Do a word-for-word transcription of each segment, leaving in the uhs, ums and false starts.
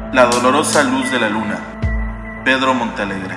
La dolorosa luz de la luna. Pedro Montealegre.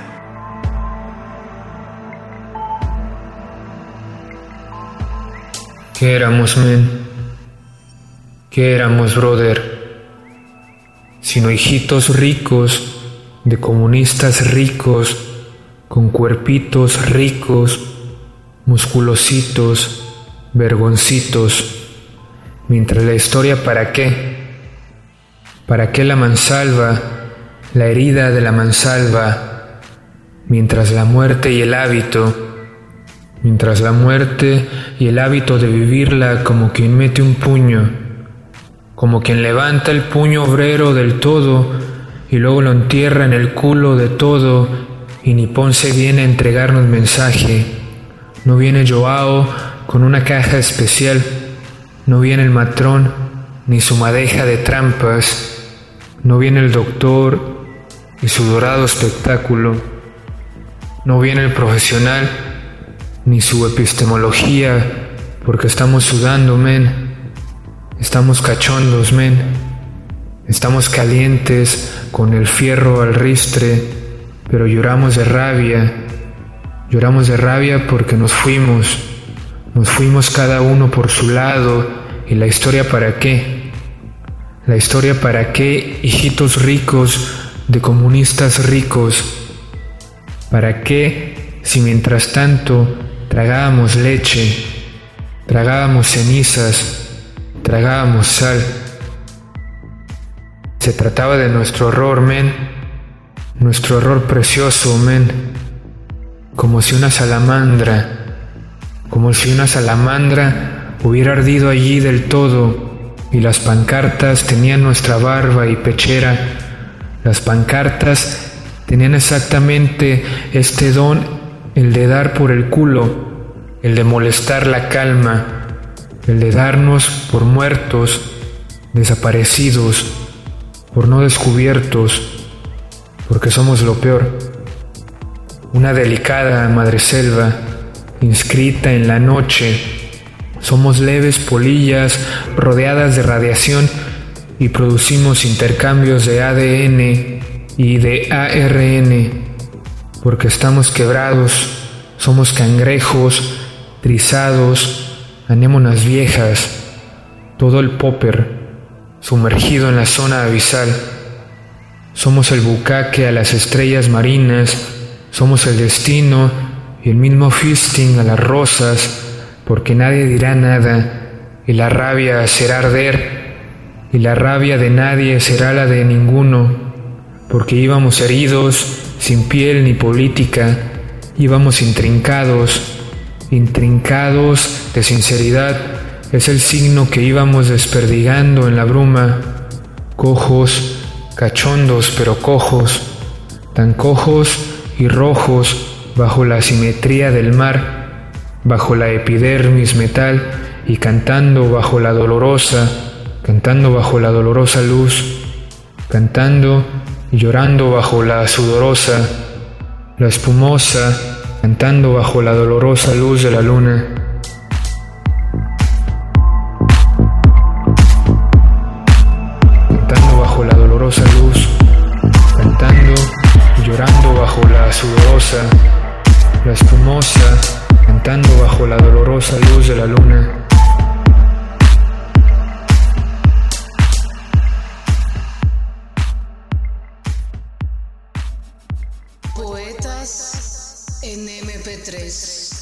¿Qué éramos, men? ¿Qué éramos, brother? Sino hijitos ricos de comunistas ricos, con cuerpitos ricos, musculositos, vergoncitos. Mientras la historia, ¿para qué? ¿Para qué la mansalva, la herida de la mansalva? Mientras la muerte y el hábito, mientras la muerte y el hábito de vivirla como quien mete un puño, como quien levanta el puño obrero del todo y luego lo entierra en el culo de todo, y ni Ponce viene a entregarnos mensaje. No viene Joao con una caja especial, no viene el matrón ni su madeja de trampas, no viene el doctor y su dorado espectáculo, no viene el profesional ni su epistemología, porque estamos sudando, men, estamos cachondos, men, estamos calientes con el fierro al ristre, pero lloramos de rabia, lloramos de rabia porque nos fuimos, nos fuimos cada uno por su lado, y la historia ¿para qué? La historia ¿para qué, hijitos ricos de comunistas ricos? ¿Para qué si mientras tanto tragábamos leche, tragábamos cenizas, tragábamos sal? Se trataba de nuestro horror, men, nuestro horror precioso, men, como si una salamandra, como si una salamandra hubiera ardido allí del todo, y las pancartas tenían nuestra barba y pechera. Las pancartas tenían exactamente este don, el de dar por el culo, el de molestar la calma, el de darnos por muertos, desaparecidos, por no descubiertos, porque somos lo peor. Una delicada madreselva, inscrita en la noche. Somos leves polillas rodeadas de radiación y producimos intercambios de A D N y de A R N, porque estamos quebrados, somos cangrejos, trizados, anémonas viejas, todo el popper sumergido en la zona abisal. Somos el bucaque a las estrellas marinas, somos el destino y el mismo fisting a las rosas, porque nadie dirá nada, y la rabia será arder, y la rabia de nadie será la de ninguno, porque íbamos heridos, sin piel ni política, íbamos intrincados, intrincados de sinceridad, es el signo que íbamos desperdigando en la bruma, cojos, cachondos pero cojos, tan cojos y rojos bajo la simetría del mar, bajo la epidermis metal, y cantando bajo la dolorosa, cantando bajo la dolorosa luz, cantando y llorando bajo la sudorosa, la espumosa, cantando bajo la dolorosa luz de la luna. Cantando bajo la dolorosa luz, cantando y llorando bajo la sudorosa, la espumosa, cantando bajo la dolorosa luz de la luna. Poetas en eme pe tres.